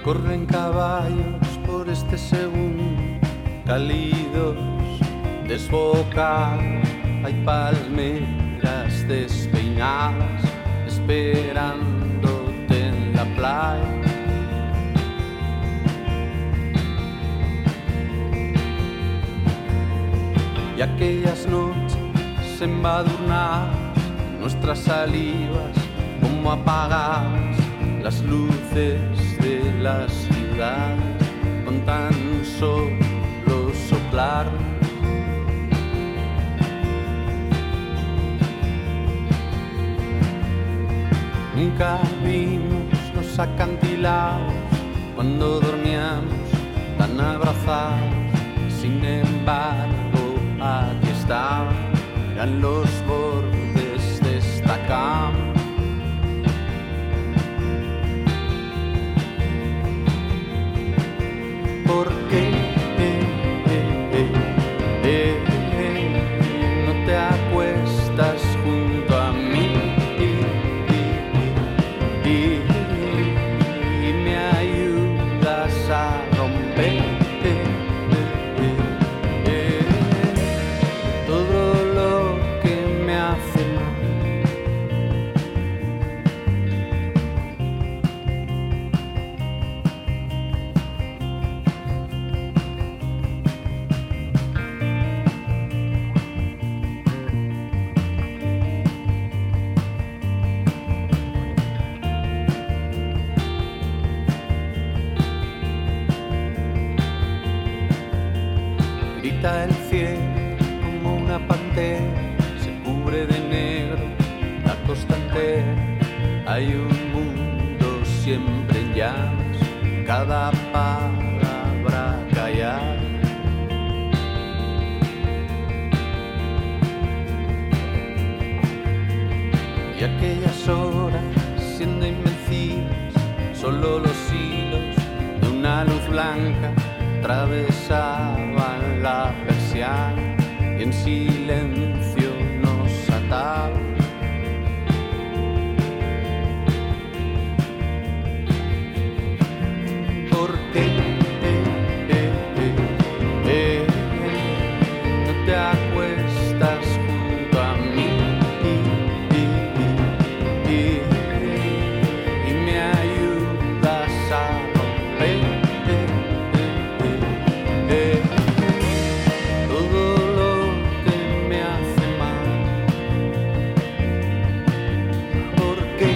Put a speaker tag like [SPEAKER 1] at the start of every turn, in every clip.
[SPEAKER 1] Corren caballos por este segundo, cálidos, desbocados. Hay palmeras despeinadas esperándote en la playa. Y aquellas noches embadurnadas, nuestras salivas como apagadas, las luces de la ciudad con tan solo soplar. Nunca vimos los acantilados cuando dormíamos tan abrazados. Sin embargo, aquí estaban, eran los bordes de esta cama. ¿Por qué no te acuestas junto a mí y me ayudas a romper todo lo que me hace mal? Grita el cielo como una pantera, se cubre de negro la costa entera. Hay un mundo siempre en llamas, cada palabra callada. Y aquellas horas siendo invencibles, solo los hilos de una luz blanca atravesaban la persiana y en silencio nos ataban. ¿Por qué no te acuestas junto a mí y me ayudas a romper todo lo que me hace mal? ¿Por qué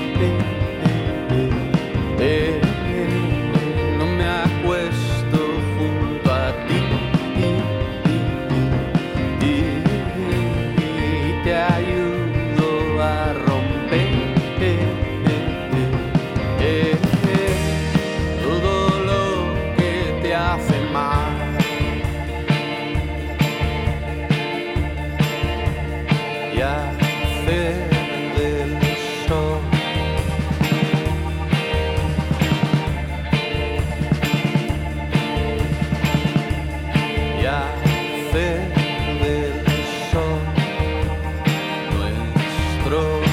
[SPEAKER 1] no me acuesto junto a ti y te ayudo a romper todo lo que te hace mal? Y hacer del sol y hacer del sol nuestro